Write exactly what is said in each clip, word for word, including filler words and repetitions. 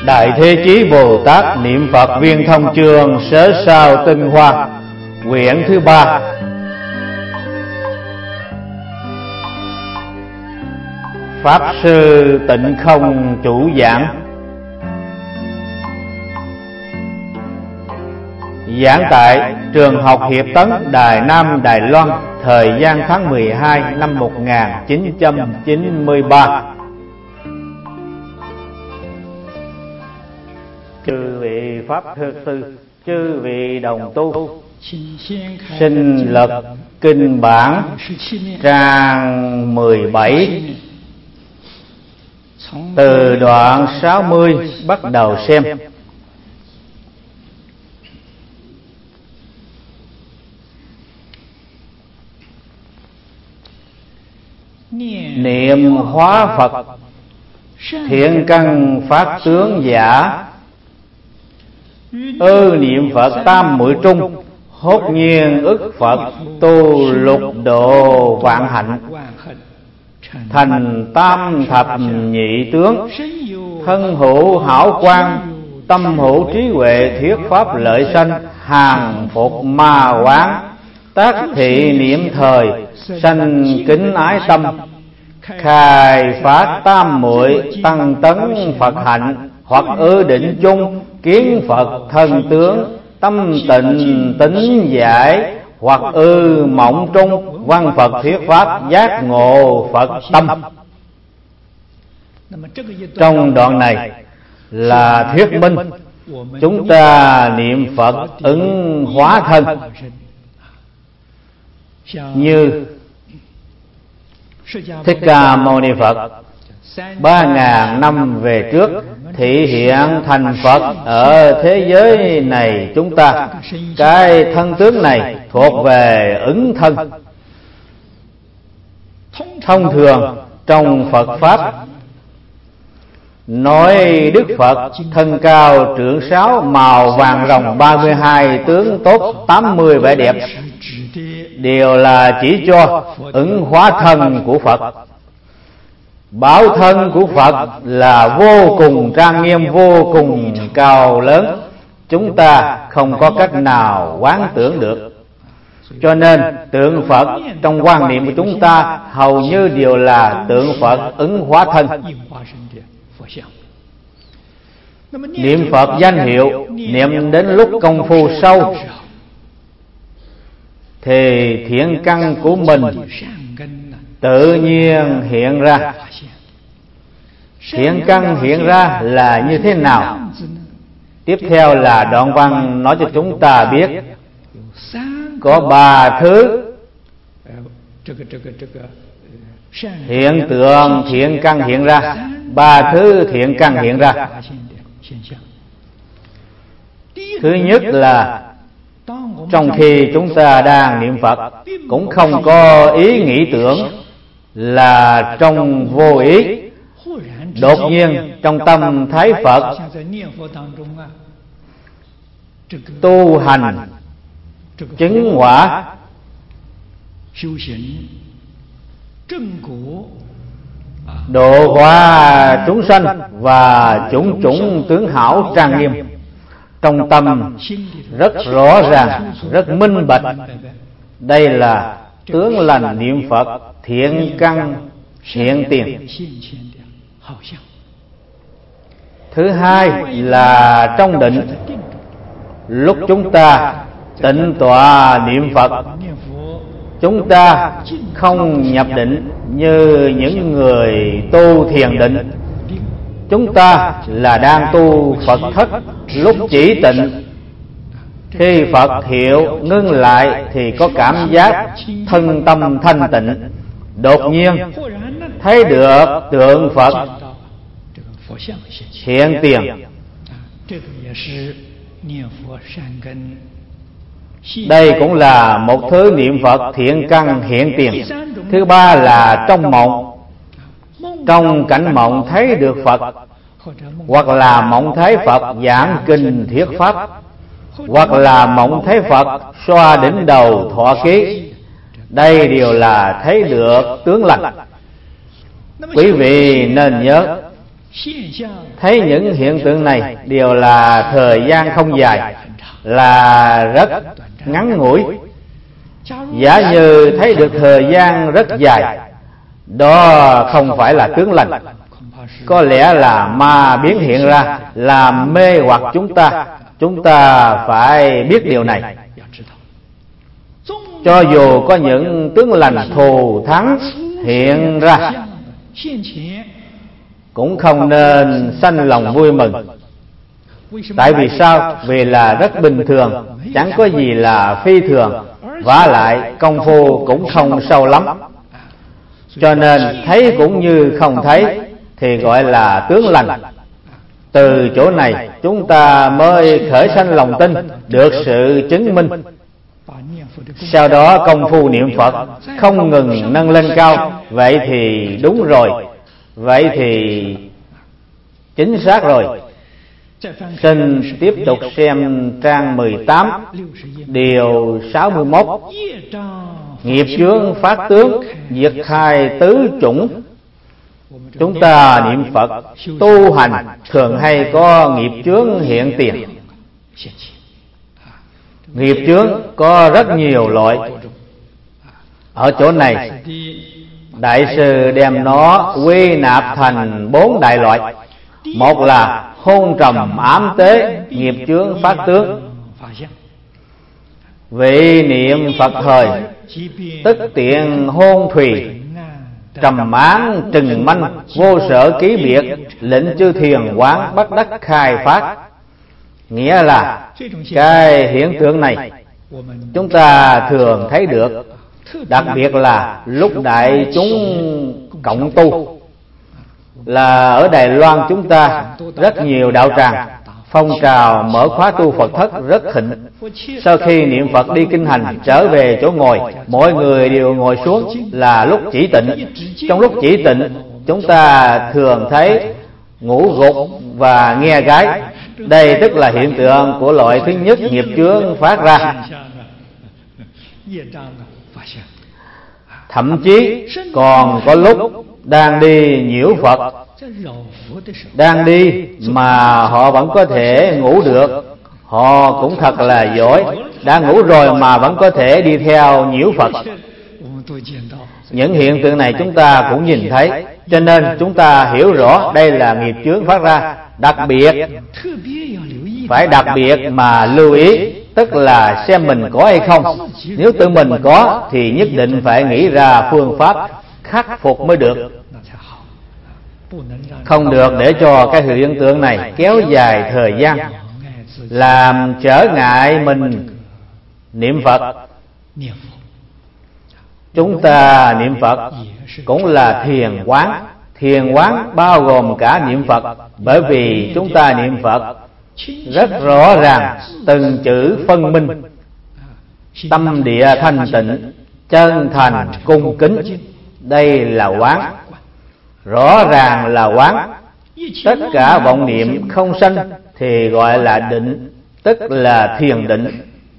Đại Thế Chí Bồ Tát niệm Phật Viên Thông Chương Sớ Sao Tinh Hoa, quyển thứ ba. Pháp Sư Tịnh Không chủ giảng. Giảng tại Trường học Hiệp Tấn, Đài Nam, Đài Loan, thời gian tháng mười hai năm một nghìn chín trăm chín mươi ba. Chư vị Pháp Thư Sư, chư vị đồng tu, xin lật kinh bản trang mười bảy, từ đoạn sáu mươi bắt đầu xem. Niệm hóa Phật, thiện căn phát tướng giả. Ư niệm Phật tam muội trung, hốt nhiên ức Phật tu lục độ vạn hạnh. Thành tam thập nhị tướng, thân hữu hảo quan, tâm hữu trí huệ, thuyết pháp lợi sanh, hàng phục ma quán. Tác thị niệm thời, sanh kính ái tâm. Khai phát tam muội, tăng tấn Phật hạnh. Hoặc ư định chung, kiến Phật thân tướng, tâm tịnh tính giải. Hoặc ư mộng trung, văn Phật thuyết pháp, giác ngộ Phật tâm. Trong đoạn này là thuyết minh chúng ta niệm Phật ứng hóa thân. Như Thích Ca Mâu Ni Phật ba ngàn năm về trước thị hiện thành Phật ở thế giới này chúng ta. Cái thân tướng này thuộc về ứng thân. Thông thường trong Phật Pháp nói Đức Phật thân cao trượng sáu, màu vàng rồng, ba mươi hai tướng tốt, tám mươi vẻ đẹp, đều là chỉ cho ứng hóa thân của Phật. Bảo thân của Phật là vô cùng trang nghiêm, vô cùng cao lớn, chúng ta không có cách nào quán tưởng được. Cho nên tượng Phật trong quan niệm của chúng ta hầu như đều là tượng Phật ứng hóa thân. Niệm Phật danh hiệu, niệm đến lúc công phu sâu thì thiện căn của mình tự nhiên hiện ra. Thiện căn hiện ra là như thế nào? Tiếp theo là đoạn văn nói cho chúng ta biết có ba thứ hiện tượng thiện căn hiện ra. Ba thứ thiện căn hiện ra. Thứ nhất là trong khi chúng ta đang niệm Phật, cũng không có ý nghĩ tưởng, là trong vô ý đột nhiên trong tâm thấy Phật tu hành chứng quả, độ hóa chúng sanh và chủng chủng tướng hảo trang nghiêm. Trong tâm rất rõ ràng, rất minh bạch, đây là tướng lành niệm Phật, thiện căn hiện tiền. Thứ hai là trong định, lúc chúng ta tịnh tọa niệm Phật, chúng ta không nhập định như những người tu thiền định. Chúng ta là đang tu Phật thất, lúc chỉ tịnh. Khi Phật hiệu ngưng lại thì có cảm giác thân tâm thanh tịnh. Đột nhiên thấy được tượng Phật hiện tiền. Đây cũng là một thứ niệm Phật thiện căn hiện tiền. Thứ ba là trong mộng. Trong cảnh mộng thấy được Phật, hoặc là mộng thấy Phật giảng kinh thuyết pháp, hoặc là mộng thấy Phật xoa đỉnh đầu thọ ký. Đây đều là thấy được tướng lành. Quý vị nên nhớ, thấy những hiện tượng này đều là thời gian không dài, là rất ngắn ngủi. Giả như thấy được thời gian rất dài, đó không phải là tướng lành, có lẽ là ma biến hiện ra làm mê hoặc chúng ta. Chúng ta phải biết điều này. Cho dù có những tướng lành thù thắng hiện ra, cũng không nên sanh lòng vui mừng. Tại vì sao? Vì là rất bình thường, chẳng có gì là phi thường, vả lại công phu cũng không sâu lắm. Cho nên thấy cũng như không thấy thì gọi là tướng lành. Từ chỗ này chúng ta mới khởi sanh lòng tin, được sự chứng minh. Sau đó công phu niệm Phật không ngừng nâng lên cao. Vậy thì đúng rồi, vậy thì chính xác rồi. Xin tiếp tục xem trang mười tám, điều sáu mươi mốt. Nghiệp chướng phát tướng, diệt khai tứ chủng. Chúng ta niệm Phật tu hành thường hay có nghiệp chướng hiện tiền. Nghiệp chướng có rất nhiều loại. Ở chỗ này đại sư đem nó quy nạp thành bốn đại loại. Một là hôn trầm ám tế, nghiệp chướng phát tướng. Vị niệm Phật thời tức tiện hôn thùy, trầm án trừng manh, vô sở ký biệt, lệnh chư thiền quán bắt đắc khai phát. Nghĩa là cái hiện tượng này chúng ta thường thấy được, đặc biệt là lúc đại chúng cộng tu. Là ở Đài Loan chúng ta rất nhiều đạo tràng, phong trào mở khóa tu Phật thất rất thịnh. Sau khi niệm Phật đi kinh hành trở về chỗ ngồi, mọi người đều ngồi xuống là lúc chỉ tịnh. Trong lúc chỉ tịnh, chúng ta thường thấy ngủ gục và nghe gái. Đây tức là hiện tượng của loại thứ nhất, nghiệp chướng phát ra. Thậm chí còn có lúc đang đi nhiễu Phật, đang đi mà họ vẫn có thể ngủ được. Họ cũng thật là giỏi, đã ngủ rồi mà vẫn có thể đi theo nhiễu Phật. Những hiện tượng này chúng ta cũng nhìn thấy, cho nên chúng ta hiểu rõ đây là nghiệp chướng phát ra. Đặc biệt, phải đặc biệt mà lưu ý, tức là xem mình có hay không. Nếu tự mình có thì nhất định phải nghĩ ra phương pháp khắc phục mới được. Không được để cho cái hiện tượng này kéo dài thời gian, làm trở ngại mình niệm Phật. Chúng ta niệm Phật cũng là thiền quán. Thiền quán bao gồm cả niệm Phật, bởi vì chúng ta niệm Phật rất rõ ràng, từng chữ phân minh, tâm địa thanh tịnh, chân thành cung kính. Đây là quán, rõ ràng là quán. Tất cả vọng niệm không sanh thì gọi là định, tức là thiền định.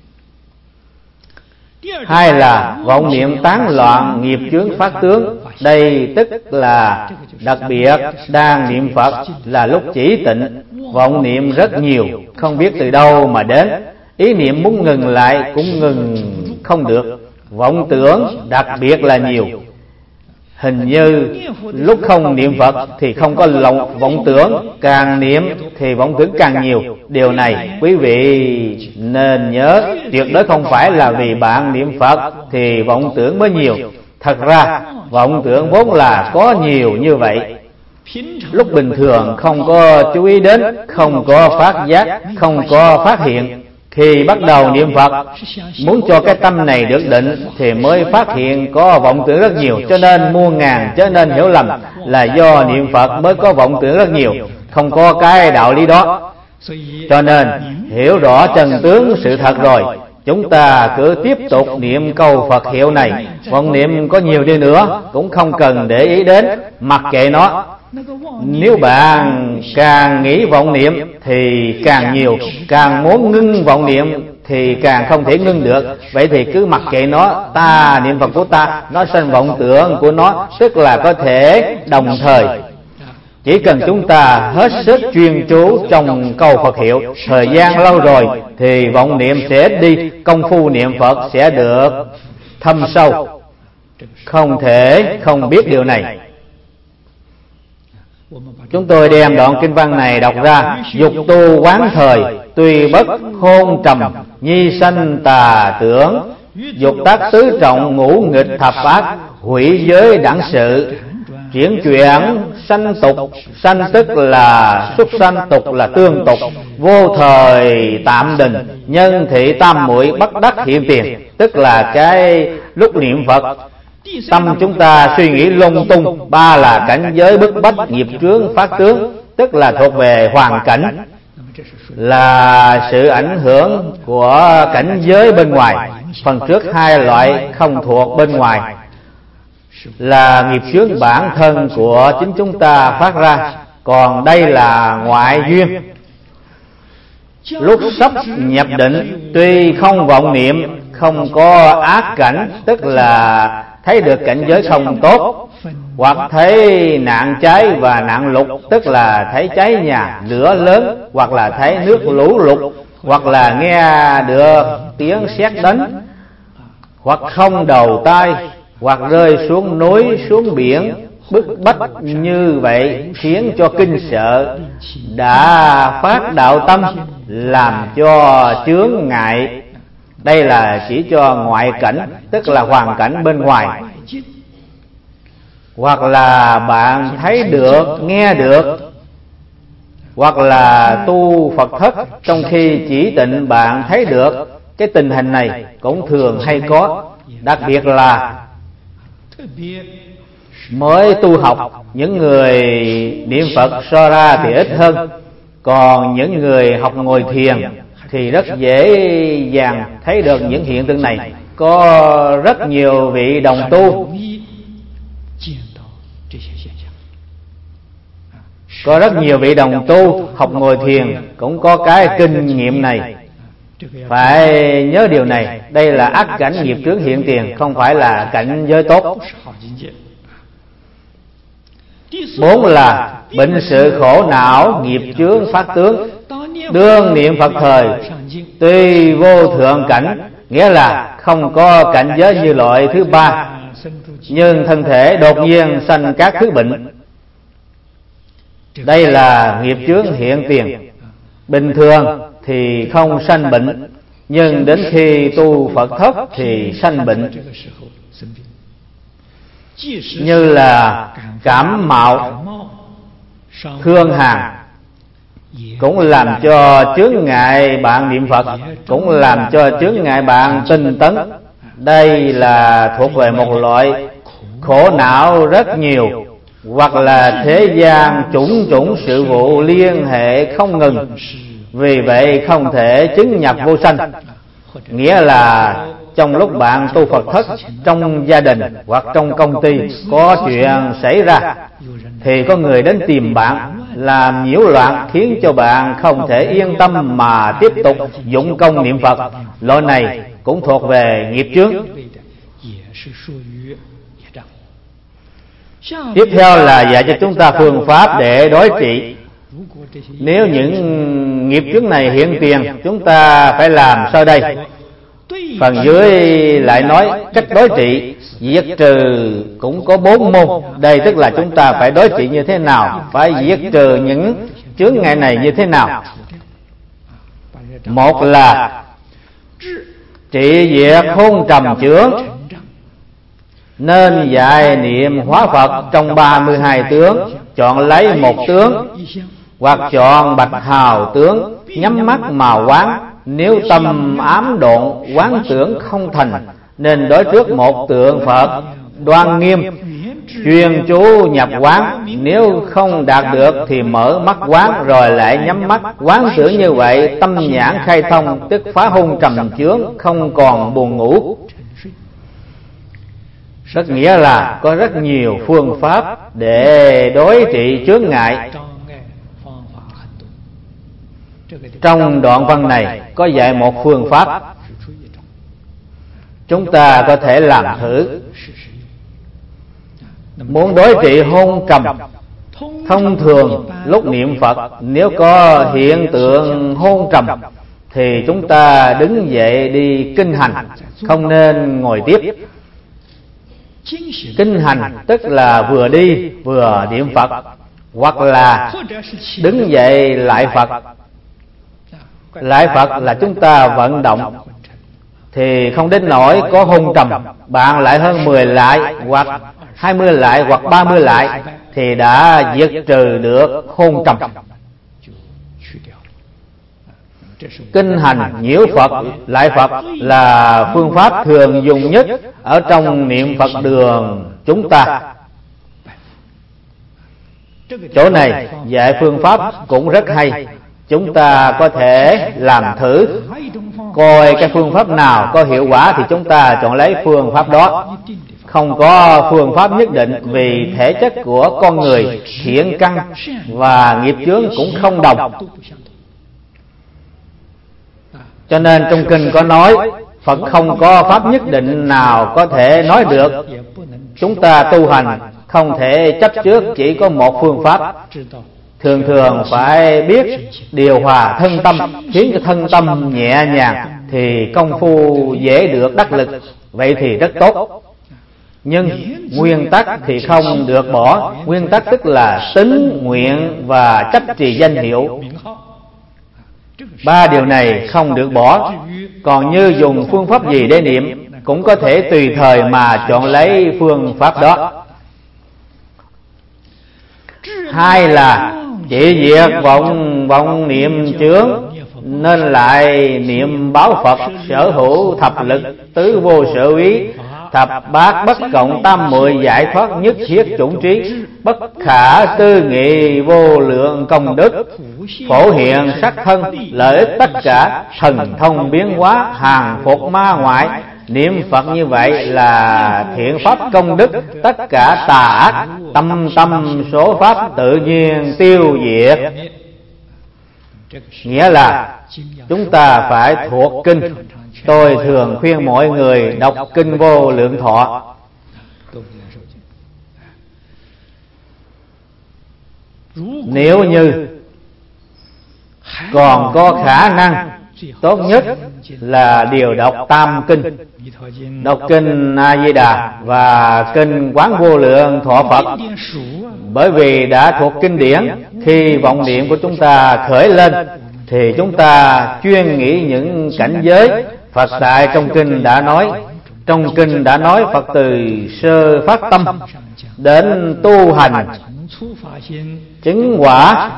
Hai là vọng niệm tán loạn, nghiệp chướng phát tướng. Đây tức là đặc biệt đang niệm Phật là lúc chỉ tịnh, vọng niệm rất nhiều, không biết từ đâu mà đến. Ý niệm muốn ngừng lại cũng ngừng không được. Vọng tưởng đặc biệt là nhiều. Hình như lúc không niệm Phật thì không có lòng vọng tưởng, càng niệm thì vọng tưởng càng nhiều. Điều này quý vị nên nhớ, tuyệt đối không phải là vì bạn niệm Phật thì vọng tưởng mới nhiều. Thật ra vọng tưởng vốn là có nhiều như vậy. Lúc bình thường không có chú ý đến, không có phát giác, không có phát hiện. Khi bắt đầu niệm Phật, muốn cho cái tâm này được định thì mới phát hiện có vọng tưởng rất nhiều. Cho nên muôn ngàn chớ nên hiểu lầm là do niệm Phật mới có vọng tưởng rất nhiều, không có cái đạo lý đó. Cho nên hiểu rõ chân tướng sự thật rồi, chúng ta cứ tiếp tục niệm câu Phật hiệu này. Vọng niệm có nhiều đi nữa cũng không cần để ý đến, mặc kệ nó. Nếu bạn càng nghĩ vọng niệm thì càng nhiều, càng muốn ngưng vọng niệm thì càng không thể ngưng được. Vậy thì cứ mặc kệ nó, ta niệm Phật của ta, nó sanh vọng tưởng của nó, tức là có thể đồng thời. Chỉ cần chúng ta hết sức chuyên chú trong câu Phật hiệu, thời gian lâu rồi thì vọng niệm sẽ đi, công phu niệm Phật sẽ được thâm sâu. Không thể không biết điều này. Chúng tôi đem đoạn kinh văn này đọc ra: dục tu quán thời, tuy bất hôn trầm, nhi sanh tà tưởng. Dục tác tứ trọng, ngũ nghịch thập ác, hủy giới đẳng sự. Chuyển chuyển sanh tục, sanh tức là xuất sanh, tục là tương tục. Vô thời tạm đình, nhân thị tam muội, bất đắc hiện tiền. Tức là cái lúc niệm Phật, tâm chúng ta suy nghĩ lung tung. Ba là cảnh giới bức bách, nghiệp chướng phát tướng, tức là thuộc về hoàn cảnh, là sự ảnh hưởng của cảnh giới bên ngoài. Phần trước hai loại không thuộc bên ngoài, là nghiệp chướng bản thân của chính chúng ta phát ra. Còn đây là ngoại duyên. Lúc sắp nhập định, tuy không vọng niệm, không có ác cảnh, tức là thấy được cảnh giới không tốt, hoặc thấy nạn cháy và nạn lụt, tức là thấy cháy nhà, lửa lớn, hoặc là thấy nước lũ lụt, hoặc là nghe được tiếng sét đánh, hoặc không đầu tai, hoặc rơi xuống núi, xuống biển, bức bách như vậy khiến cho kinh sợ, đã phát đạo tâm, làm cho chướng ngại. Đây là chỉ cho ngoại cảnh, tức là hoàn cảnh bên ngoài. Hoặc là bạn thấy được, nghe được, hoặc là tu Phật thất, trong khi chỉ tịnh bạn thấy được. Cái tình hình này cũng thường hay có. Đặc biệt là mới tu học, những người niệm Phật so ra thì ít hơn. Còn những người học ngồi thiền thì rất dễ dàng thấy được những hiện tượng này. Có rất nhiều vị đồng tu, Có rất nhiều vị đồng tu học ngồi thiền cũng có cái kinh nghiệm này. Phải nhớ điều này. Đây là ác cảnh nghiệp chướng hiện tiền, không phải là cảnh giới tốt. Bốn là bệnh sự khổ não, nghiệp chướng phát tướng. Đương niệm Phật thời, tuy vô thượng cảnh, nghĩa là không có cảnh giới như loại thứ ba, nhưng thân thể đột nhiên sanh các thứ bệnh. Đây là nghiệp chướng hiện tiền. Bình thường thì không sanh bệnh, nhưng đến khi tu Phật thất thì sanh bệnh. Như là cảm mạo, thương hàn, cũng làm cho chướng ngại bạn niệm Phật, cũng làm cho chướng ngại bạn tinh tấn. Đây là thuộc về một loại khổ não rất nhiều, hoặc là thế gian chủng chủng sự vụ liên hệ không ngừng, vì vậy không thể chứng nhập vô sanh. Nghĩa là trong lúc bạn tu Phật thất, trong gia đình hoặc trong công ty có chuyện xảy ra, thì có người đến tìm bạn, làm nhiễu loạn, khiến cho bạn không thể yên tâm mà tiếp tục dụng công niệm Phật. Loại này cũng thuộc về nghiệp chướng. Tiếp theo là dạy cho chúng ta phương pháp để đối trị. Nếu những nghiệp chướng này hiện tiền, chúng ta phải làm sau đây. Phần dưới lại nói cách đối trị. Diệt trừ cũng có bốn môn. Đây tức là chúng ta phải đối trị như thế nào, phải diệt trừ những chướng ngại này như thế nào. Một là trị diệt hôn trầm chướng, nên dạy niệm hóa Phật trong ba mươi hai tướng. Chọn lấy một tướng, hoặc chọn bạch hào tướng, nhắm mắt mà quán. Nếu tâm ám độn, quán tưởng không thành, nên đối trước một tượng Phật đoan nghiêm, chuyên chú nhập quán. Nếu không đạt được thì mở mắt quán, rồi lại nhắm mắt quán tưởng. Như vậy tâm nhãn khai thông, tức phá hôn trầm chướng, không còn buồn ngủ. Rất nghĩa là có rất nhiều phương pháp để đối trị chướng ngại. Trong đoạn văn này có dạy một phương pháp, chúng ta có thể làm thử. Muốn đối trị hôn trầm Thông thường lúc niệm Phật, nếu có hiện tượng hôn trầm thì chúng ta đứng dậy đi kinh hành, không nên ngồi tiếp. Kinh hành tức là vừa đi vừa niệm Phật, hoặc là đứng dậy lại Phật. Lại Phật là chúng ta vận động, thì không đến nỗi có hôn trầm. Bạn lại hơn mười lại, hoặc hai mươi lại, hoặc ba mươi lại, thì đã diệt trừ được hôn trầm. Kinh hành, nhiễu Phật, lại Phật là phương pháp thường dùng nhất ở trong niệm Phật đường chúng ta. Chỗ này dạy phương pháp cũng rất hay, chúng ta có thể làm thử, coi cái phương pháp nào có hiệu quả thì chúng ta chọn lấy phương pháp đó. Không có phương pháp nhất định, vì thể chất của con người, thiện căn và nghiệp chướng cũng không đồng. Cho nên trong kinh có nói, Phật không có pháp nhất định nào có thể nói được. Chúng ta tu hành không thể chấp trước chỉ có một phương pháp, thường thường phải biết điều hòa thân tâm, khiến cho thân tâm nhẹ nhàng, thì công phu dễ được đắc lực. Vậy thì rất tốt. Nhưng nguyên tắc thì không được bỏ. Nguyên tắc tức là tín, nguyện và chấp trì danh hiệu. Ba điều này không được bỏ. Còn như dùng phương pháp gì để niệm, cũng có thể tùy thời mà chọn lấy phương pháp đó. Hai là chỉ diệt vọng vọng niệm chướng, nên lại niệm báo Phật, sở hữu thập lực, tứ vô sở úy, thập bát bất cộng, tam muội giải thoát, nhất thiết chủng trí, bất khả tư nghị, vô lượng công đức, phổ hiện sắc thân, lợi ích tất cả, thần thông biến hóa, hàng phục ma ngoại. Niệm Phật như vậy là thiện pháp công đức, tất cả tà ác, tâm tâm số pháp tự nhiên tiêu diệt. Nghĩa là chúng ta phải thuộc kinh. Tôi thường khuyên mọi người đọc kinh Vô Lượng Thọ. Nếu như còn có khả năng, tốt nhất là điều đọc tam kinh, đọc kinh A Di Đà và kinh Quán Vô Lượng Thọ Phật. Bởi vì đã thuộc kinh điển, khi vọng niệm của chúng ta khởi lên thì chúng ta chuyên nghĩ những cảnh giới Phật tại trong kinh đã nói. Trong kinh đã nói Phật từ sơ phát tâm đến tu hành chứng quả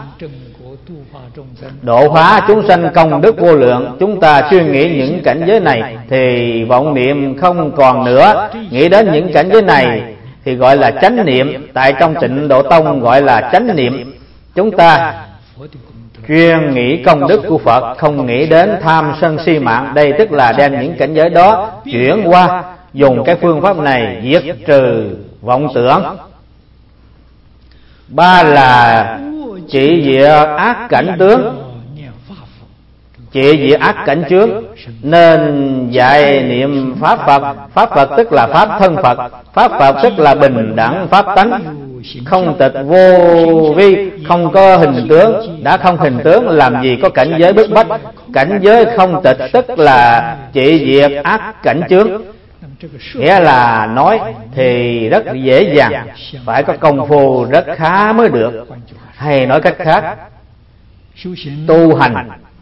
độ hóa chúng sanh công đức vô lượng. Chúng ta chuyên nghĩ những cảnh giới này thì vọng niệm không còn nữa. Nghĩ đến những cảnh giới này thì gọi là chánh niệm. Tại trong Tịnh Độ Tông gọi là chánh niệm. Chúng ta chuyên nghĩ công đức của Phật, không nghĩ đến tham sân si mạng. Đây tức là đem những cảnh giới đó chuyển qua, dùng cái phương pháp này diệt trừ vọng tưởng. Ba là trị diệt ác cảnh tướng, trị diệt ác cảnh chướng, nên dạy niệm pháp Phật. Pháp Phật tức là pháp thân Phật, pháp Phật tức là bình đẳng pháp tánh, không tịch vô vi, không có hình tướng. Đã không hình tướng làm gì có cảnh giới bức bách. Cảnh giới không tịch tức là trị diệt ác cảnh chướng. Nghĩa là nói thì rất dễ dàng, phải có công phu rất khá mới được. Hay nói cách khác, tu hành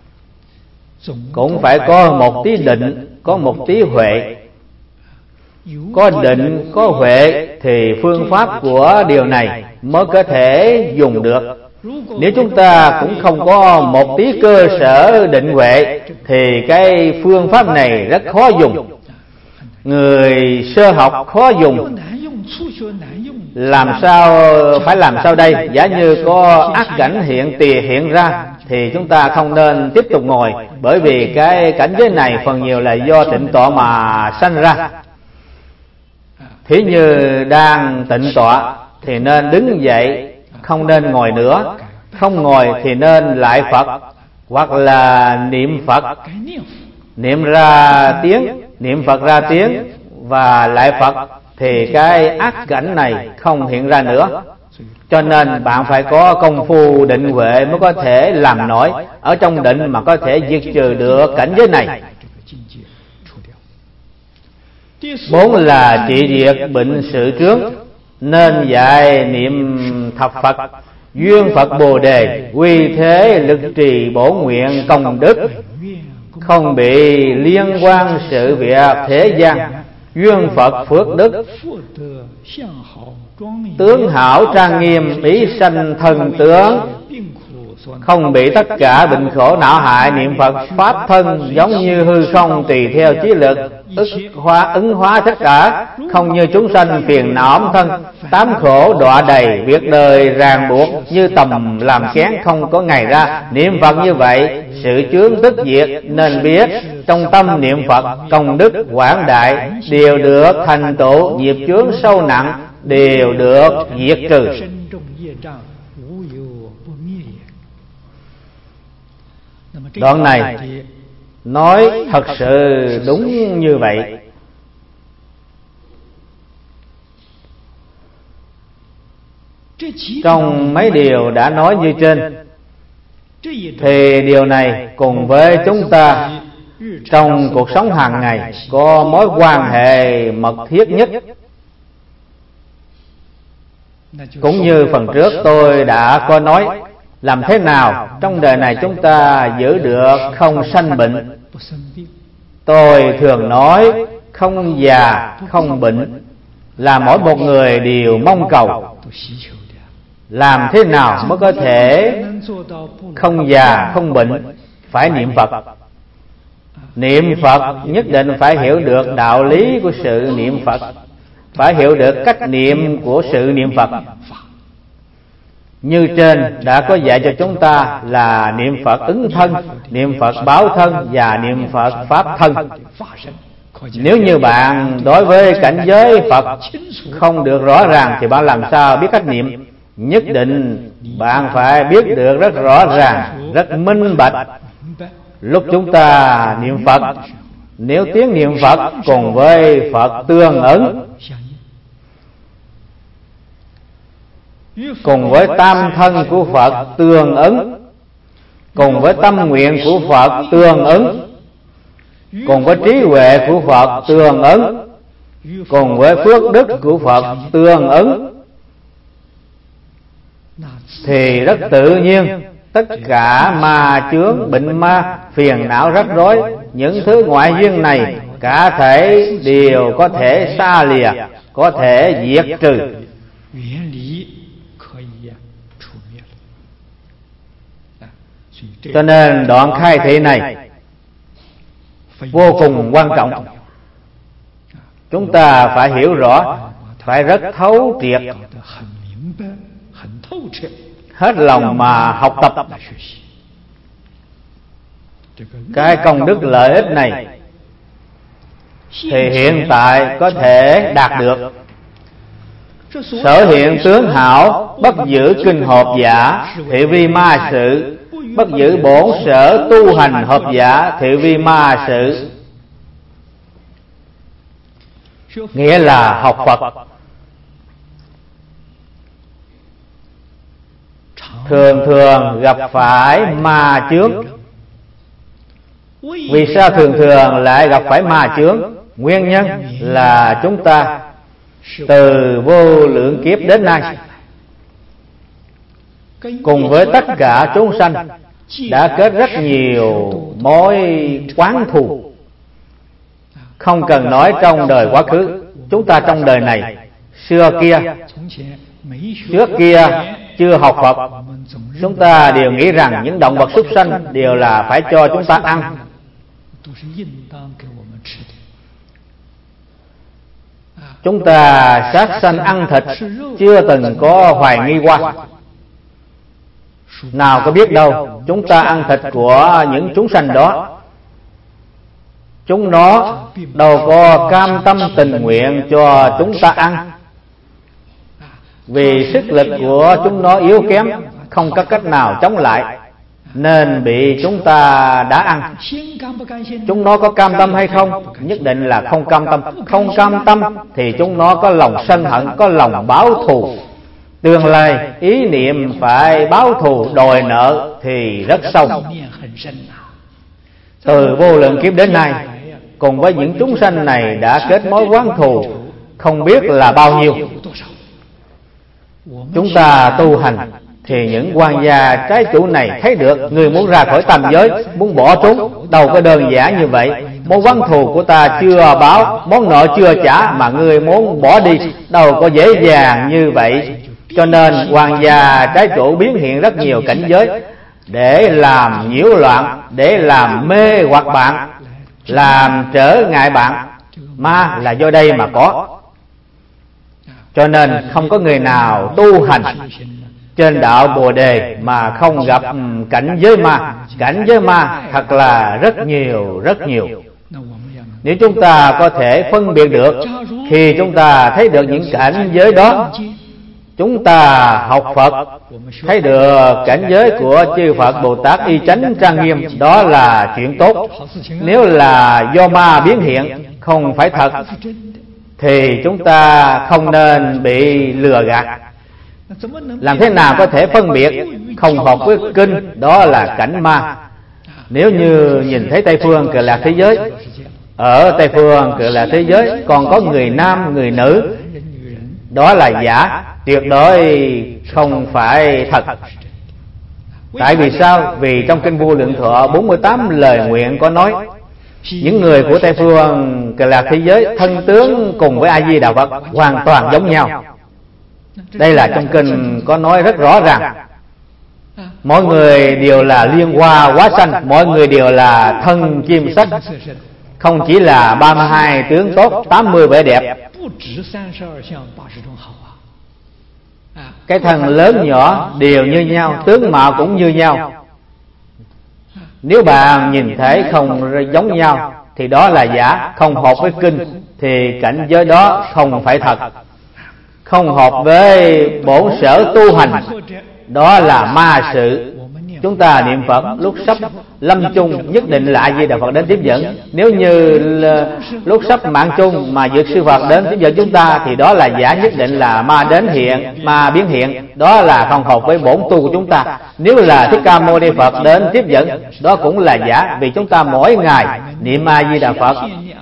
cũng phải có một tí định, có một tí huệ. Có định, có huệ thì phương pháp của điều này mới có thể dùng được. Nếu chúng ta cũng không có một tí cơ sở định huệ thì cái phương pháp này rất khó dùng. Người sơ học khó dùng. Làm sao, phải làm sao đây? Giả như có ác cảnh hiện tìa hiện ra thì chúng ta không nên tiếp tục ngồi, bởi vì cái cảnh giới này phần nhiều là do tịnh tọa mà sanh ra. Thí như đang tịnh tọa thì nên đứng dậy, không nên ngồi nữa. Không ngồi thì nên lại Phật, hoặc là niệm Phật, niệm ra tiếng, niệm Phật ra tiếng và lại Phật, thì cái ác cảnh này không hiện ra nữa. Cho nên bạn phải có công phu định huệ mới có thể làm nổi, ở trong định mà có thể diệt trừ được cảnh giới này. Bốn là trị diệt bệnh sự trướng, nên dạy niệm thập Phật, duyên Phật Bồ Đề, quy thế lực trì bổ nguyện công đức, không bị liên quan sự việc thế gian, duyên Phật phước đức, tướng hảo trang nghiêm, ý sanh thần tướng, không bị tất cả bệnh khổ não hại. Niệm Phật pháp thân giống như hư không, tùy theo trí lực ức hóa ứng hóa tất cả, không như chúng sanh phiền não thân, tám khổ đọa đầy, việc đời ràng buộc như tầm làm kén không có ngày ra. Niệm Phật như vậy sự chướng tức diệt, nên biết trong tâm niệm Phật công đức quảng đại, đều được thành tựu, nghiệp chướng sâu nặng đều được diệt trừ. Đoạn này nói thật sự đúng như vậy. Trong mấy điều đã nói như trên, thì điều này cùng với chúng ta trong cuộc sống hàng ngày có mối quan hệ mật thiết nhất. Cũng như phần trước tôi đã có nói, làm thế nào trong đời này chúng ta giữ được không sanh bệnh. Tôi thường nói không già không bệnh là mỗi một người đều mong cầu. Làm thế nào mới có thể không già không bệnh? Phải niệm Phật. Niệm Phật nhất định phải hiểu được đạo lý của sự niệm Phật, phải hiểu được cách niệm của sự niệm Phật. Như trên đã có dạy cho chúng ta là niệm Phật ứng thân, niệm Phật báo thân và niệm Phật pháp thân. Nếu như bạn đối với cảnh giới Phật không được rõ ràng thì bạn làm sao biết cách niệm? Nhất định bạn phải biết được rất rõ ràng, rất minh bạch. Lúc chúng ta niệm Phật, nếu tiếng niệm Phật cùng với Phật tương ứng, cùng với tam thân của Phật tương ứng, cùng với tâm nguyện của Phật tương ứng, cùng với trí huệ của Phật tương ứng, cùng với phước đức của Phật tương ứng, thì rất tự nhiên tất cả ma chướng, bệnh ma, phiền não rắc rối, những thứ ngoại duyên này cả thể đều có thể xa lìa, có thể diệt trừ. Cho nên đoạn khai thị này vô cùng quan trọng. Chúng ta phải hiểu rõ, phải rất thấu triệt, hết lòng mà học tập. Cái công đức lợi ích này thì hiện tại có thể đạt được. Sở hiện tướng hảo, bất giữ kinh hợp giả, thị vi ma sự, bất giữ bổn sở tu hành hợp giả, thị vi ma sự. Nghĩa là học Phật thường thường gặp phải ma chướng. Vì sao thường thường lại gặp phải ma chướng? Nguyên nhân là chúng ta từ vô lượng kiếp đến nay, cùng với tất cả chúng sanh, đã kết rất nhiều mối oán thù. Không cần nói trong đời quá khứ, chúng ta trong đời này, xưa kia, trước kia chưa học Phật, chúng ta đều nghĩ rằng những động vật súc sanh đều là phải cho chúng ta ăn. Chúng ta sát sanh ăn thịt chưa từng có hoài nghi qua. Nào có biết đâu, chúng ta ăn thịt của những chúng sanh đó, chúng nó đâu có cam tâm tình nguyện cho chúng ta ăn. Vì sức lực của chúng nó yếu kém, không có cách nào chống lại, nên bị chúng ta đã ăn. Chúng nó có cam tâm hay không? Nhất định là không cam tâm. Không cam tâm thì chúng nó có lòng sân hận, có lòng báo thù. Tương lai ý niệm phải báo thù đòi nợ thì rất sâu. Từ vô lượng kiếp đến nay, cùng với những chúng sanh này đã kết mối oán thù không biết là bao nhiêu. Chúng ta tu hành thì những quan gia trái chủ này thấy được người muốn ra khỏi tam giới, muốn bỏ trốn, đâu có đơn giản như vậy. Món oán thù của ta chưa báo, món nợ chưa trả mà ngươi muốn bỏ đi, đâu có dễ dàng như vậy. Cho nên quan gia trái chủ biến hiện rất nhiều cảnh giới để làm nhiễu loạn, để làm mê hoặc bạn, làm trở ngại bạn. Ma là do đây mà có. Cho nên không có người nào tu hành trên đạo Bồ Đề mà không gặp cảnh giới ma. Cảnh giới ma thật là rất nhiều, rất nhiều. Nếu chúng ta có thể phân biệt được, khi chúng ta thấy được những cảnh giới đó, chúng ta học Phật, thấy được cảnh giới của chư Phật Bồ Tát y chánh trang nghiêm, đó là chuyện tốt. Nếu là do ma biến hiện, không phải thật, thì chúng ta không nên bị lừa gạt. Làm thế nào có thể phân biệt không hợp với kinh, đó là cảnh ma. Nếu như nhìn thấy Tây Phương Cực Lạc thế giới, ở Tây Phương Cực Lạc thế giới còn có người nam, người nữ, đó là giả, tuyệt đối không phải thật. Tại vì sao? Vì trong kinh Vô Lượng Thọ bốn mươi tám lời nguyện có nói, những người của Tây Phương Cực Lạc thế giới thân tướng cùng với A Di Đà Phật hoàn toàn giống nhau. Đây là trong kinh có nói rất rõ ràng. Mọi người đều là liên hoa hóa sanh, mọi người đều là thân chim sách, không chỉ là ba mươi hai tướng tốt, tám mươi vẻ đẹp. Cái thân lớn nhỏ đều như nhau, tướng mạo cũng như nhau. Nếu bạn nhìn thấy không giống nhau thì đó là giả, không hợp với kinh, thì cảnh giới đó không phải thật. Không hợp với bổn sở tu hành, đó là ma sự. Chúng ta niệm Phật lúc sắp lâm chung nhất định là A Di Đà Phật đến tiếp dẫn. Nếu như lúc sắp mạng chung mà Dược Sư Phật đến tiếp dẫn chúng ta thì đó là giả, nhất định là ma đến hiện, ma biến hiện, đó là không hợp với bổn tu của chúng ta. Nếu là Thích Ca Mâu Ni Phật đến tiếp dẫn, đó cũng là giả, vì chúng ta mỗi ngày niệm A Di Đà Phật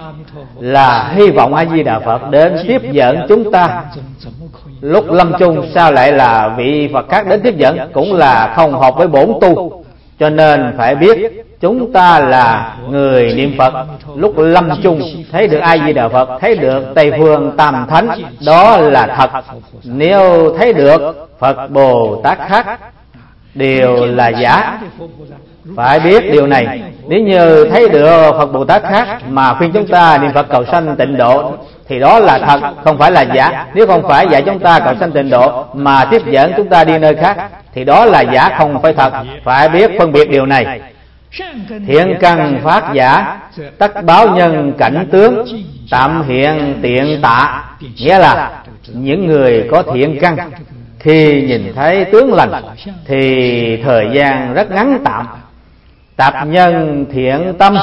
là hy vọng A Di Đà Phật đến tiếp dẫn chúng ta. Lúc lâm chung sao lại là vị Phật khác đến tiếp dẫn, cũng là không hợp với bổn tu. Cho nên phải biết chúng ta là người niệm Phật, lúc lâm chung thấy được A Di Đà Phật, thấy được Tây Phương Tam Thánh, đó là thật. Nếu thấy được Phật Bồ Tát khác đều là giả. Phải biết điều này. Nếu như thấy được Phật Bồ Tát khác mà khuyên chúng ta niệm Phật cầu sanh tịnh độ thì đó là thật, không phải là giả. Nếu không phải dạy chúng ta cầu sanh tịnh độ mà tiếp dẫn chúng ta đi nơi khác thì đó là giả, không phải thật. Phải biết phân biệt điều này. Thiện căn phát giả, tất báo nhân cảnh tướng, tạm hiện tiện tạ. Nghĩa là những người có thiện căn khi nhìn thấy tướng lành thì thời gian rất ngắn tạm. Tạp nhân thiện tâm,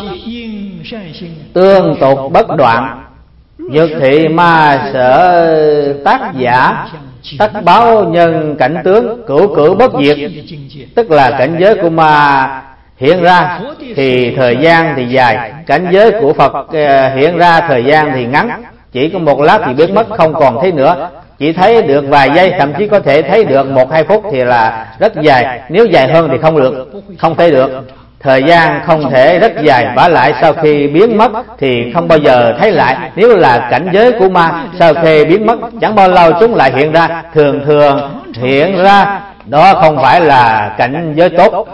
tương tục bất đoạn. Nhược thị ma sở tác giả, tất báo nhân cảnh tướng, cửu cửu bất diệt. Tức là cảnh giới của ma hiện ra thì thời gian thì dài, cảnh giới của Phật hiện ra thời gian thì ngắn. Chỉ có một lát thì biến mất, không còn thấy nữa. Chỉ thấy được vài giây, thậm chí có thể thấy được một hai phút thì là rất dài. Nếu dài hơn thì không được, không thấy được. Thời gian không thể rất dài, vả lại sau khi biến mất thì không bao giờ thấy lại. Nếu là cảnh giới của ma, sau khi biến mất chẳng bao lâu chúng lại hiện ra. Thường thường hiện ra, đó không phải là cảnh giới tốt.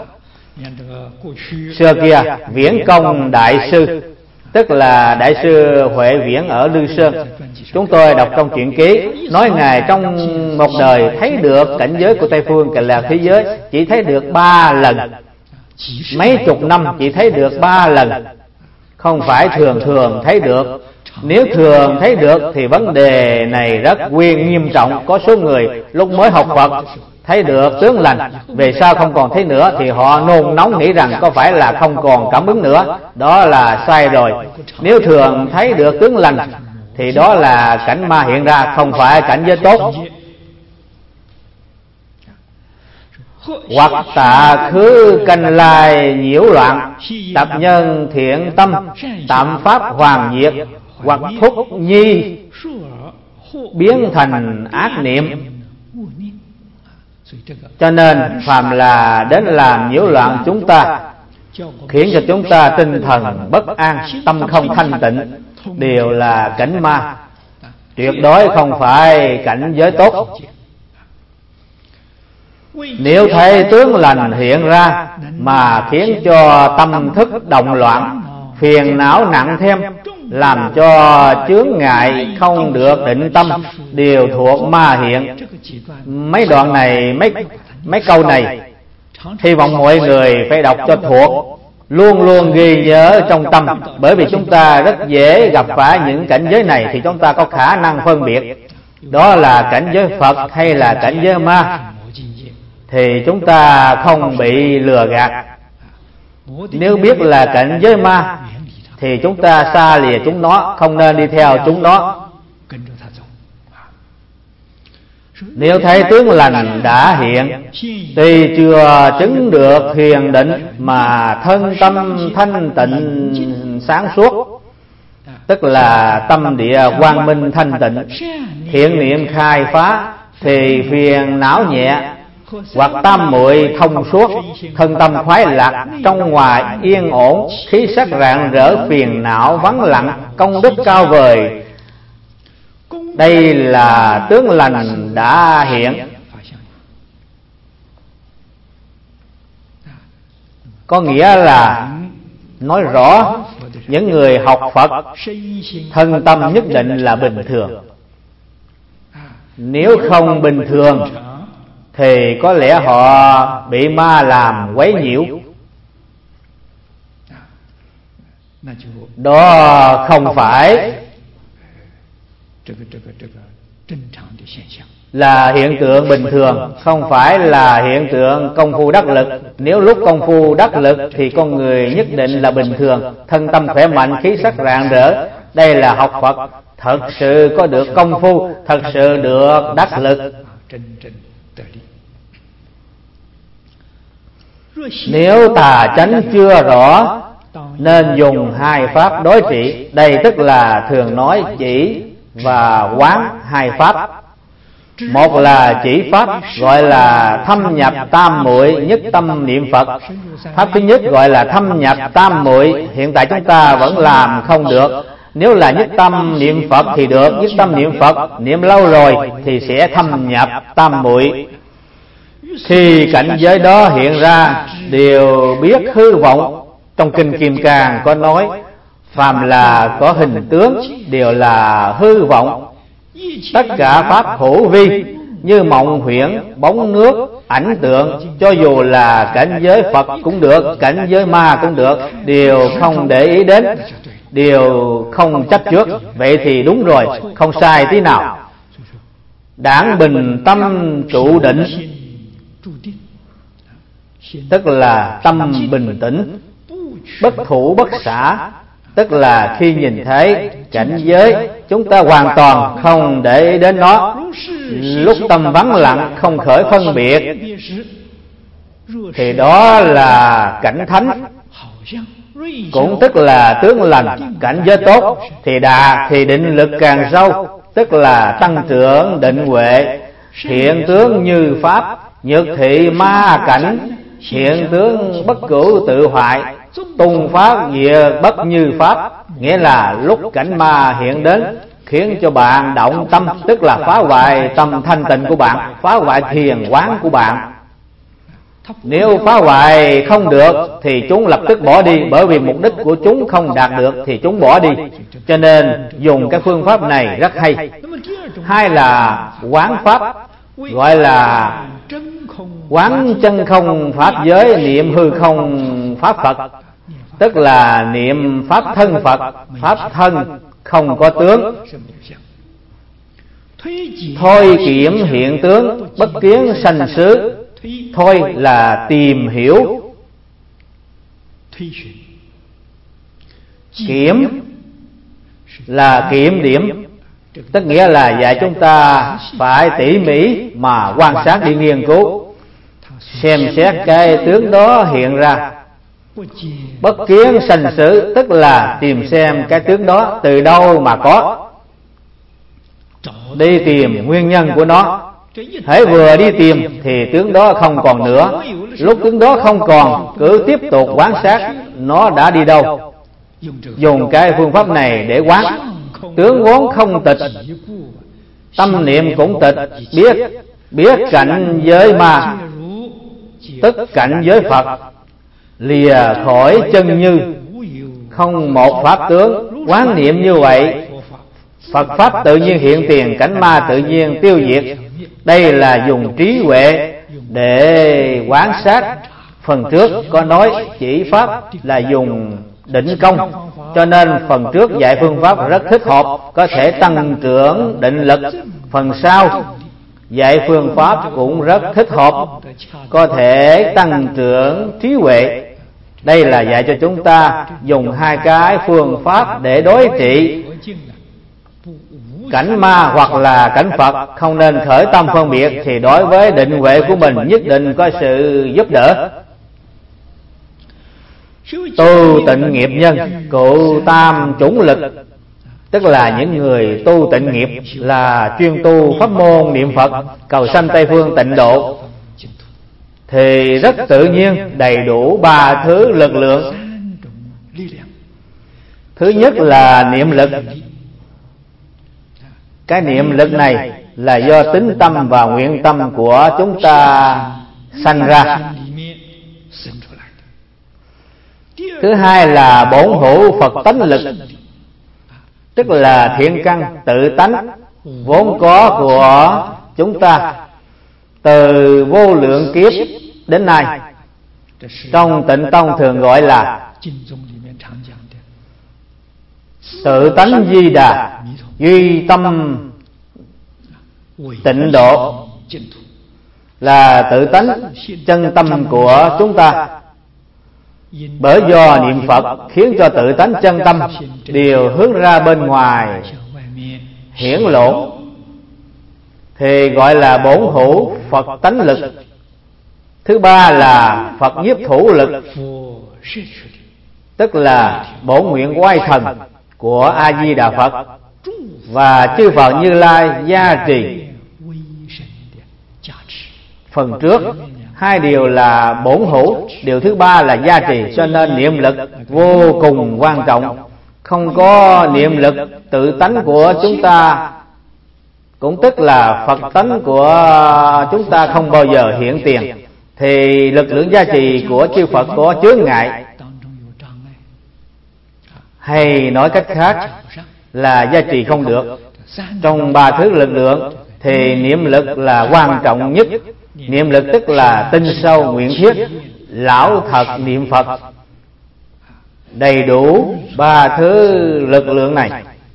Xưa kia Viễn Công Đại Sư, tức là Đại sư Huệ Viễn ở Lư Sơn, chúng tôi đọc trong truyện ký, nói Ngài trong một đời thấy được cảnh giới của Tây Phương Cực Lạc thế giới chỉ thấy được ba lần. Mấy chục năm chỉ thấy được ba lần, không phải thường thường thấy được. Nếu thường thấy được thì vấn đề này rất nguyên nghiêm trọng. Có số người lúc mới học Phật thấy được tướng lành, về sau không còn thấy nữa thì họ nôn nóng nghĩ rằng có phải là không còn cảm ứng nữa. Đó là sai rồi. Nếu thường thấy được tướng lành thì đó là cảnh ma hiện ra, không phải cảnh giới tốt. hoặc tạ khứ canh lai nhiễu loạn, tập nhân thiện tâm, tạm pháp hoàng diệt, hoặc thúc nhi biến thành ác niệm. Cho nên phàm là đến làm nhiễu loạn chúng ta, khiến cho chúng ta tinh thần bất an, tâm không thanh tịnh, đều là cảnh ma, tuyệt đối không phải cảnh giới tốt. Nếu thấy tướng lành hiện ra mà khiến cho tâm thức động loạn, phiền não nặng thêm, làm cho chướng ngại không được định tâm, đều thuộc ma hiện. Mấy đoạn này, mấy mấy câu này, hy vọng mọi người phải đọc cho thuộc, luôn luôn ghi nhớ trong tâm. Bởi vì chúng ta rất dễ gặp phải những cảnh giới này, thì chúng ta có khả năng phân biệt đó là cảnh giới Phật hay là cảnh giới ma, thì chúng ta không bị lừa gạt. Nếu biết là cảnh giới ma thì chúng ta xa lìa chúng nó, không nên đi theo chúng nó. Nếu thấy tướng lành đã hiện, tuy chưa chứng được thiền định mà thân tâm thanh tịnh sáng suốt, tức là tâm địa quang minh thanh tịnh, thiện niệm khai phá, thì phiền não nhẹ, hoặc tam muội thông suốt, thân tâm khoái lạc, trong ngoài yên ổn, khí sắc rạng rỡ, phiền não vắng lặng, công đức cao vời. Đây là tướng lành đã hiện. Có nghĩa là nói rõ những người học Phật thân tâm nhất định là bình thường. Nếu không bình thường thì có lẽ họ bị ma làm quấy nhiễu. Đó không phải là hiện tượng bình thường, không phải là hiện tượng công phu đắc lực. Nếu lúc công phu đắc lực thì con người nhất định là bình thường, thân tâm khỏe mạnh, khí sắc rạng rỡ. Đây là học Phật thật sự có được công phu, thật sự được đắc lực. Nếu tà chánh chưa rõ, nên dùng hai pháp đối trị. Đây tức là thường nói chỉ và quán hai pháp. Một là chỉ pháp, gọi là thâm nhập tam muội nhất tâm niệm Phật. Pháp thứ nhất gọi là thâm nhập tam muội, hiện tại chúng ta vẫn làm không được. Nếu là nhất tâm niệm Phật thì được, nhất tâm niệm Phật niệm lâu rồi thì sẽ thâm nhập tam muội. Khi cảnh giới đó hiện ra, đều biết hư vọng. Trong kinh Kim Cang có nói, phàm là có hình tướng đều là hư vọng. Tất cả pháp hữu vi, như mộng huyễn, bóng nước, ảnh tượng, cho dù là cảnh giới Phật cũng được, cảnh giới ma cũng được, đều không để ý đến, đều không chấp trước. Vậy thì đúng rồi, không sai tí nào. Đảng bình tâm trụ định, tức là tâm bình tĩnh, bất thủ bất xả, tức là khi nhìn thấy cảnh giới, chúng ta hoàn toàn không để ý đến nó. Lúc tâm vắng lặng, không khởi phân biệt, thì đó là cảnh thánh, cũng tức là tướng lành. Cảnh giới tốt thì đà, thì định lực càng sâu, tức là tăng trưởng định huệ. Hiện tướng như pháp, nhược thị ma cảnh, hiện tướng bất cửu tự hoại, tung pháp diệt bất như pháp. Nghĩa là lúc cảnh ma hiện đến, khiến cho bạn động tâm, tức là phá hoại tâm thanh tịnh của bạn, phá hoại thiền quán của bạn. Nếu phá hoại không được thì chúng lập tức bỏ đi, bởi vì mục đích của chúng không đạt được thì chúng bỏ đi. Cho nên dùng cái phương pháp này rất hay. Hai là quán pháp, gọi là quán chân không pháp giới, niệm hư không pháp Phật, tức là niệm pháp thân Phật. Pháp thân không có tướng. Thôi kiểm hiện tướng, bất kiến sanh xứ. Thôi là tìm hiểu, kiểm là kiểm điểm, tức nghĩa là dạy chúng ta phải tỉ mỉ mà quan sát đi nghiên cứu. xem xét cái tướng đó hiện ra. Bất kiến sanh死, tức là tìm xem cái tướng đó từ đâu mà có, đi tìm nguyên nhân của nó. Hãy vừa đi tìm thì tướng đó không còn nữa. Lúc tướng đó không còn, cứ tiếp tục quan sát nó đã đi đâu. Dùng cái phương pháp này để quán. Tướng vốn không tịch, tâm niệm cũng tịch. Biết biết cảnh giới ma, tức cảnh giới Phật, lìa khỏi chân như, không một pháp tướng. Quán niệm như vậy, Phật pháp tự nhiên hiện tiền, cảnh ma tự nhiên tiêu diệt. Đây là dùng trí huệ để quán sát. Phần trước có nói chỉ pháp là dùng định công, cho nên phần trước dạy phương pháp rất thích hợp, có thể tăng trưởng định lực. Phần sau dạy phương pháp cũng rất thích hợp, có thể tăng trưởng trí huệ. Đây là dạy cho chúng ta dùng hai cái phương pháp để đối trị cảnh ma hoặc là cảnh Phật. Không nên khởi tâm phân biệt, thì đối với định huệ của mình nhất định có sự giúp đỡ. Tu tịnh nghiệp nhân, cụ tam chủng lực, tức là những người tu tịnh nghiệp, là chuyên tu pháp môn niệm Phật, cầu sanh Tây phương tịnh độ, thì rất tự nhiên đầy đủ ba thứ lực lượng. Thứ nhất là niệm lực. Cái niệm lực này là do tính tâm và nguyện tâm của chúng ta sanh ra. Thứ hai là bổn hữu Phật tánh lực, tức là thiện căn tự tánh vốn có của chúng ta từ vô lượng kiếp đến nay. Trong Tịnh Tông thường gọi là tự tánh Di Đà, duy tâm tịnh độ, là tự tánh chân tâm của chúng ta. Bởi do niệm Phật khiến cho tự tánh chân tâm đều hướng ra bên ngoài hiển lộ, thì gọi là bổn hữu Phật tánh lực. Thứ ba là Phật nhiếp thủ lực, tức là bổn nguyện oai thần của A Di Đà Phật và chư Phật Như Lai gia trì. Phần trước hai điều là bổn hữu, điều thứ ba là gia trì, cho nên niệm lực vô cùng quan trọng. Không có niệm lực tự tánh của chúng ta, cũng tức là Phật tánh của chúng ta không bao giờ hiện tiền, thì lực lượng gia trì của chư Phật có chướng ngại. Hay nói cách khác là gia trì không được. Trong ba thứ lực lượng thì niệm lực là quan trọng nhất. Niệm lực tức là tinh sâu nguyện thiết, lão thật niệm Phật. Đầy đủ ba thứ lực lượng này,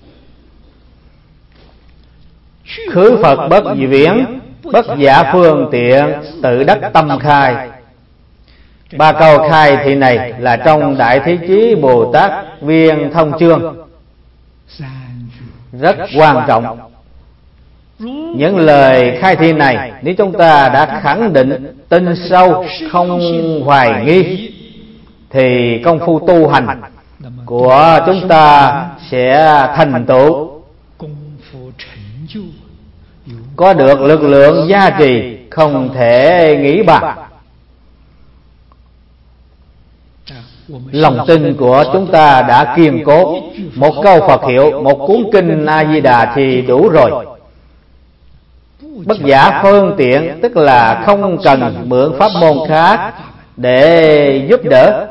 khứ Phật bất viễn, bất giả phương tiện, tự đắc tâm khai. Ba câu khai thị này là trong Đại Thế Chí Bồ Tát Viên Thông Chương, rất quan trọng. Những lời khai thị này nếu chúng ta đã khẳng định tin sâu, không hoài nghi, thì công phu tu hành của chúng ta sẽ thành tựu, có được lực lượng gia trì không thể nghĩ bàn. Lòng tin của chúng ta đã kiên cố. Một câu Phật hiệu, một cuốn kinh A Di Đà thì đủ rồi. Bất giả phương tiện, tức là không cần mượn pháp môn khác để giúp đỡ.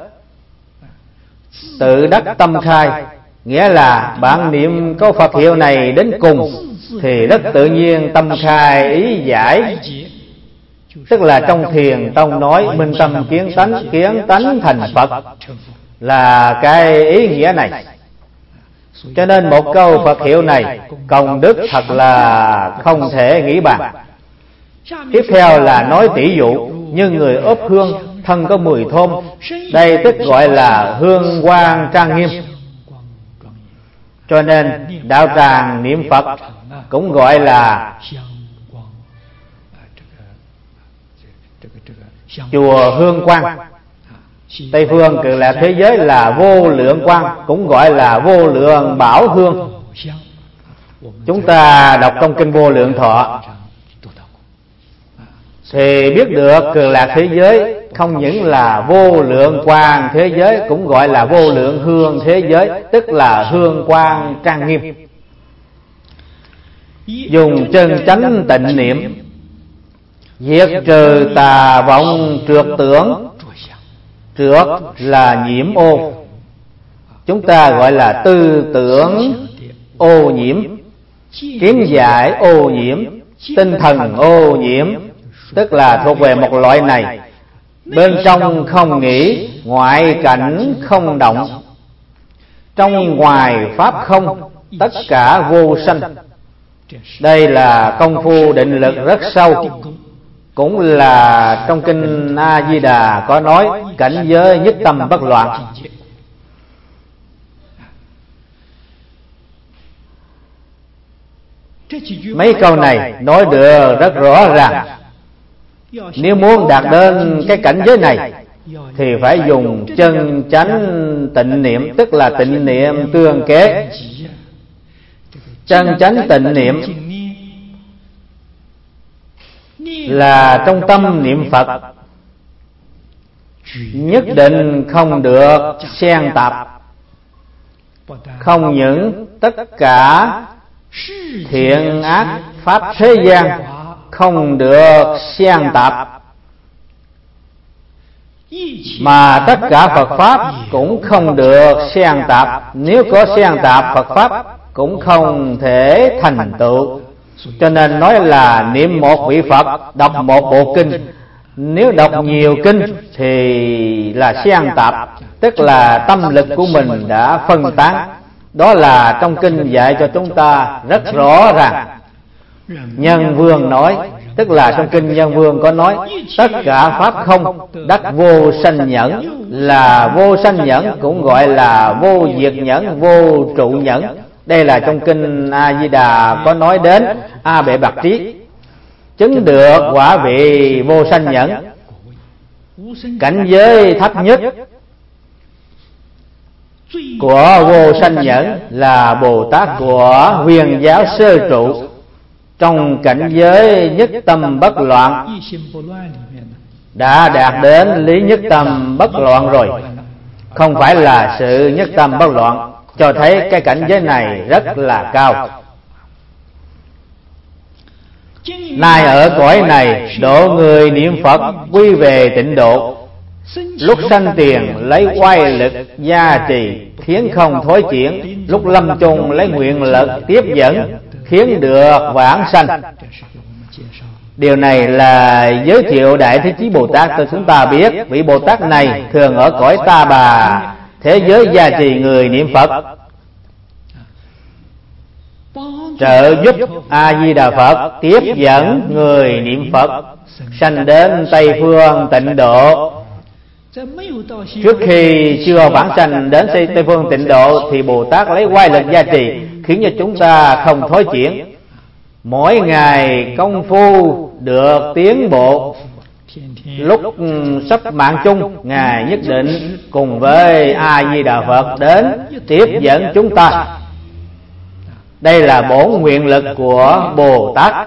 Tự đắc tâm khai, nghĩa là bạn niệm câu Phật hiệu này đến cùng thì rất tự nhiên tâm khai ý giải. Tức là trong Thiền Tông nói minh tâm kiến tánh, kiến tánh thành Phật, là cái ý nghĩa này. Cho nên một câu Phật hiệu này công đức thật là không thể nghĩ bàn. Tiếp theo là nói tỷ dụ, như người ốp hương, thân có mùi thơm. Đây tức gọi là hương quang trang nghiêm. Cho nên đạo tràng niệm Phật cũng gọi là chùa Hương Quang. Tây phương Cực Lạc thế giới là vô lượng quang, cũng gọi là vô lượng bảo hương. Chúng ta đọc trong kinh Vô Lượng Thọ thì biết được Cực Lạc thế giới không những là vô lượng quang thế giới, cũng gọi là vô lượng hương thế giới, tức là hương quang trang nghiêm. Dùng chân chánh tịnh niệm diệt trừ tà vọng trược tưởng. Trược là nhiễm ô, chúng ta gọi là tư tưởng ô nhiễm, kiến giải ô nhiễm, tinh thần ô nhiễm, tức là thuộc về một loại này. Bên trong không nghĩ, ngoại cảnh không động, trong ngoài pháp không, tất cả vô sanh. Đây là công phu định lực rất sâu, cũng là trong kinh A Di Đà có nói cảnh giới nhất tâm bất loạn. Mấy câu này nói được rất rõ ràng. Nếu muốn đạt đến cái cảnh giới này thì phải dùng chân chánh tịnh niệm, tức là tịnh niệm tương kế. Chân chánh tịnh niệm là trong tâm niệm Phật nhất định không được xen tạp. Không những tất cả thiện ác pháp thế gian không được xen tạp, mà tất cả Phật pháp cũng không được xen tạp. Nếu có xen tạp Phật pháp cũng không thể thành tựu. Cho nên nói là niệm một vị Phật, đọc một bộ kinh. Nếu đọc nhiều kinh thì là xen tạp, tức là tâm lực của mình đã phân tán. Đó là trong kinh dạy cho chúng ta rất rõ ràng. Nhân Vương nói, tức là trong kinh Nhân Vương có nói tất cả pháp không, đắc vô sanh nhẫn. Là vô sanh nhẫn cũng gọi là vô diệt nhẫn, vô trụ nhẫn. Đây là trong kinh A Di Đà có nói đến A Bệ Bạc Trí chứng được quả vị vô sanh nhẫn. Cảnh giới thấp nhất của vô sanh nhẫn là Bồ Tát của Huyền giáo sơ trụ. Trong cảnh giới nhất tâm bất loạn đã đạt đến lý nhất tâm bất loạn rồi, không phải là sự nhất tâm bất loạn, cho thấy cái cảnh giới này rất là cao. Nay ở cõi này độ người niệm Phật quy về tịnh độ, lúc sanh tiền lấy oai lực gia trì khiến không thối chuyển, lúc lâm chung lấy nguyện lực tiếp dẫn khiến được vãng sanh. Điều này là giới thiệu Đại Thế Chí Bồ Tát cho chúng ta biết. Vị Bồ Tát này thường ở cõi Ta Bà thế giới gia trì người niệm Phật, trợ giúp A Di Đà Phật tiếp dẫn người niệm Phật sanh đến Tây phương tịnh độ. Trước khi chưa vãng sanh đến Tây phương tịnh độ thì Bồ Tát lấy oai lực gia trì khiến cho chúng ta không thối chuyển. Mỗi ngày công phu được tiến bộ. Lúc sắp mạng chung, Ngài nhất định cùng với A Di Đà Phật đến tiếp dẫn chúng ta. Đây là bổn nguyện lực của Bồ Tát.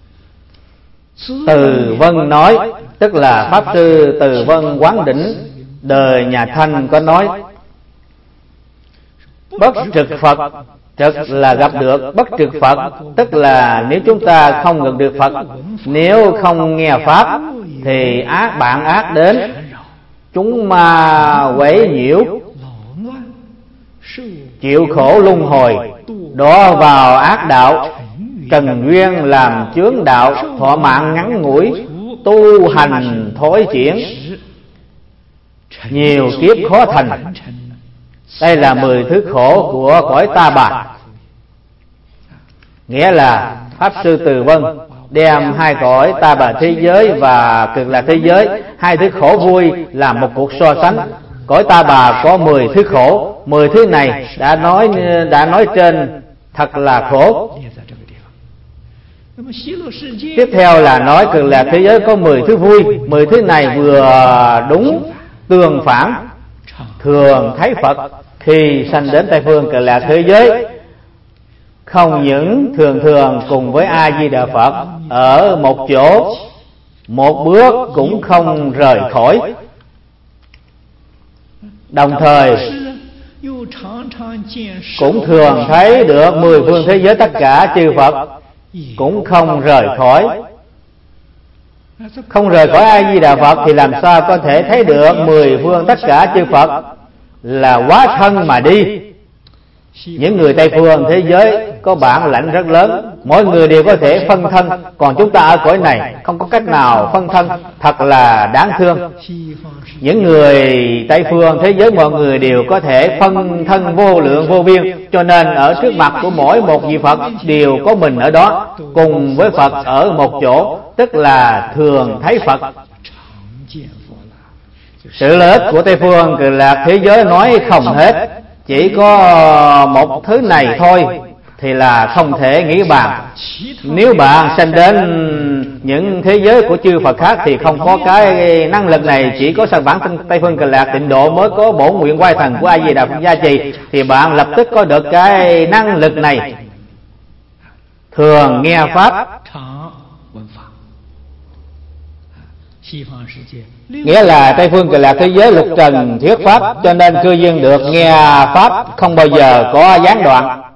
Từ Vân nói, tức là Pháp Sư Từ Vân Quán Đỉnh đời nhà Thanh có nói: bất trực Phật, trực là gặp được, bất trực Phật tức là nếu chúng ta không gặp được Phật, nếu không nghe Pháp thì ác bạn ác đến, chúng ma quấy nhiễu, chịu khổ luân hồi, đọa vào ác đạo, trần duyên làm chướng đạo, thọ mạng ngắn ngủi, tu hành thối chuyển, nhiều kiếp khó thành. Đây là mười thứ khổ của cõi Ta Bà. Nghĩa là Pháp Sư Từ Vân đem hai cõi Ta Bà thế giới và Cực Lạc thế giới, hai thứ khổ vui làm một cuộc so sánh. Cõi Ta Bà có mười thứ khổ, mười thứ này đã nói đã nói trên thật là khổ. Tiếp theo là nói cực lạc thế giới có mười thứ vui. Mười thứ này vừa đúng tương phản. Thường thấy Phật khi sanh đến Tây phương cực lạc thế giới, không những thường thường cùng với A Di Đà Phật ở một chỗ, một bước cũng không rời khỏi. Đồng thời cũng thường thấy được mười phương thế giới tất cả chư Phật, cũng không rời khỏi. Không rời khỏi A Di Đà Phật thì làm sao có thể thấy được mười phương tất cả chư Phật là hóa thân mà đi. Những người Tây phương thế giới có bản lãnh rất lớn, mỗi người đều có thể phân thân, còn chúng ta ở cõi này không có cách nào phân thân, thật là đáng thương. Những người Tây phương thế giới mọi người đều có thể phân thân vô lượng vô biên, cho nên ở trước mặt của mỗi một vị Phật đều có mình ở đó, cùng với Phật ở một chỗ, tức là thường thấy Phật. Sự lợi ích của Tây phương cực lạc thế giới nói không hết, chỉ có một thứ này thôi thì là không thể nghĩ bàn. Nếu bạn sanh đến những thế giới của chư Phật khác thì không có cái năng lực này, chỉ có sang bản thân Tây phương cực lạc tịnh độ mới có bổn nguyện quay thần của A Di Đà Phật gia trì, thì bạn lập tức có được cái năng lực này. Thường nghe pháp, nghĩa là Tây phương cực lạc thế giới lục trần thuyết pháp, cho nên cư dân được nghe pháp không bao giờ có gián đoạn.